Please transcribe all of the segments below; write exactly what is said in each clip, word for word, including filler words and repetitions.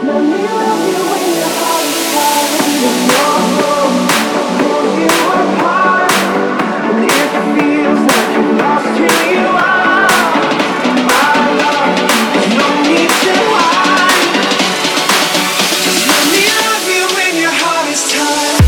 Let me love you when your heart is tired. There's no room to pull you apart. And if it feels like you're lost, here you are. My love, there's no need to hide. Just let me love you when your heart is tired.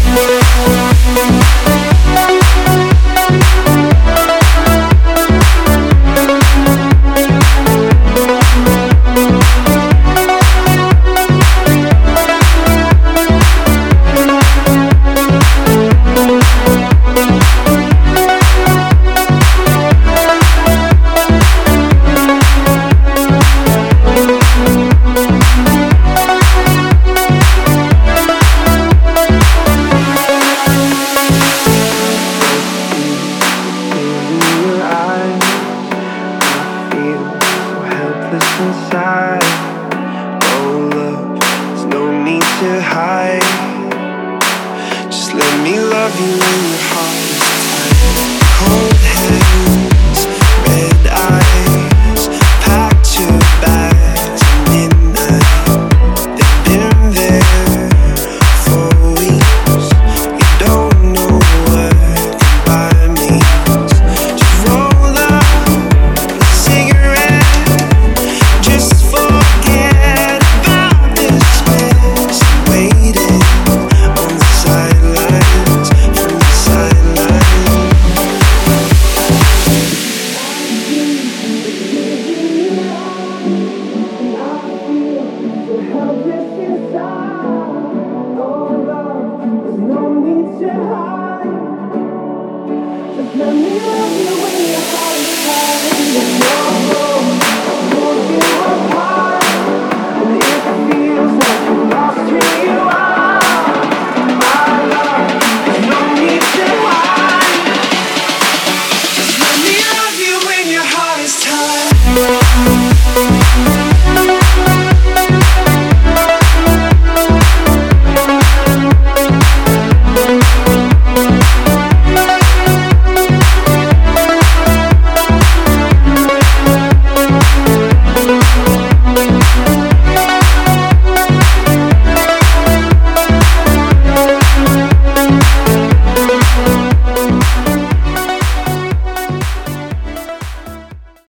Inside, oh love, there's no need to hide. Just let me love you.